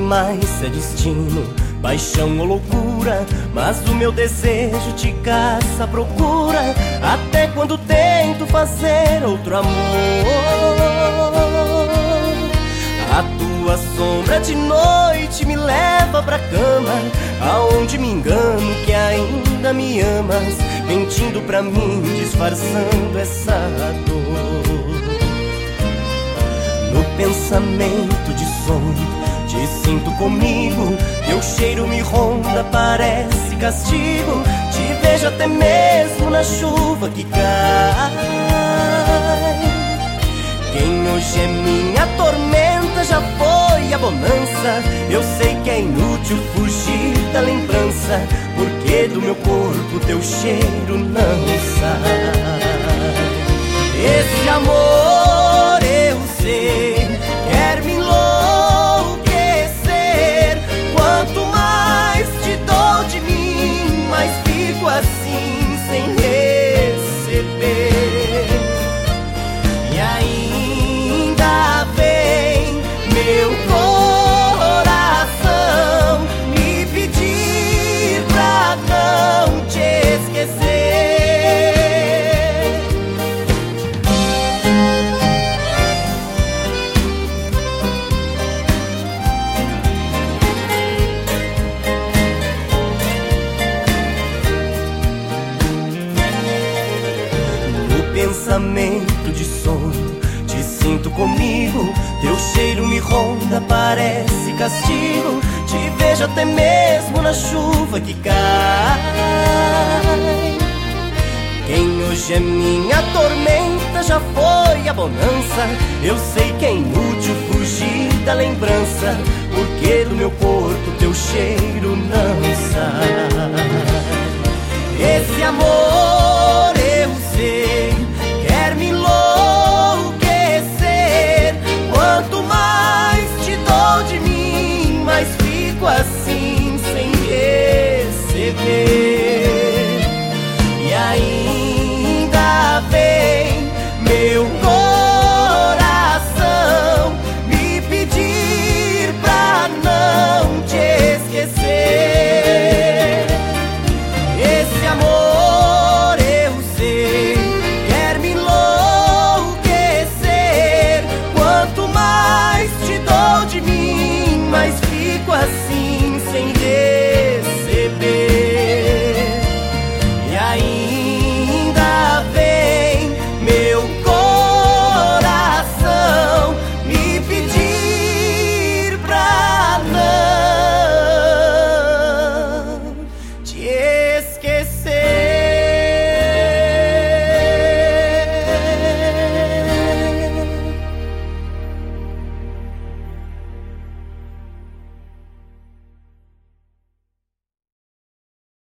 mais se é destino, paixão ou loucura, mas o meu desejo te caça à procura, até quando tento fazer outro amor. A tua sombra de noite me leva pra cama, aonde me engano que ainda me amas, mentindo pra mim, disfarçando essa dor. No pensamento de sonho te sinto comigo, teu cheiro me ronda, parece castigo. Te vejo até mesmo na chuva que cai. Quem hoje é minha tormenta já foi a bonança. Eu sei que é inútil fugir da lembrança, porque do meu corpo teu cheiro não sai. Esse amor eu sei quer me enlouquecer. Quanto mais te dou de mim, mais fico assim sem receber. E ainda vem meu coração me pedir pra não te esquecer. Pensamento de sonho te sinto comigo, teu cheiro me ronda, parece castigo. Te vejo até mesmo na chuva que cai. Quem hoje é minha tormenta já foi a bonança. Eu sei que é inútil fugir da lembrança, porque do meu corpo teu cheiro não sai. Esse amor eu sei quer me enlouquecer. Quanto mais te dou de mim, mais fico assim